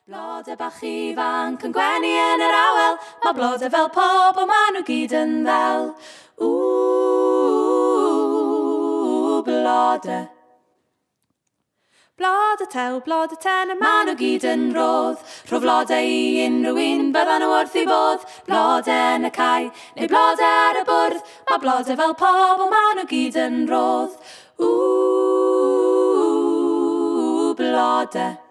Blode bach ifanc yn gwenu yn yr awel, mae blode fel pob o maen nhw gyd yn ddel. Blode. Blode tew, blode ten, y maen nhw gyd yn rodd. Rho flode i unrhyw un byddan nhw wrth I bodd. Blode yn y cae, neu blode ar y bwrdd, mae blode fel pob o maen nhw gyd yn rodd. Blode.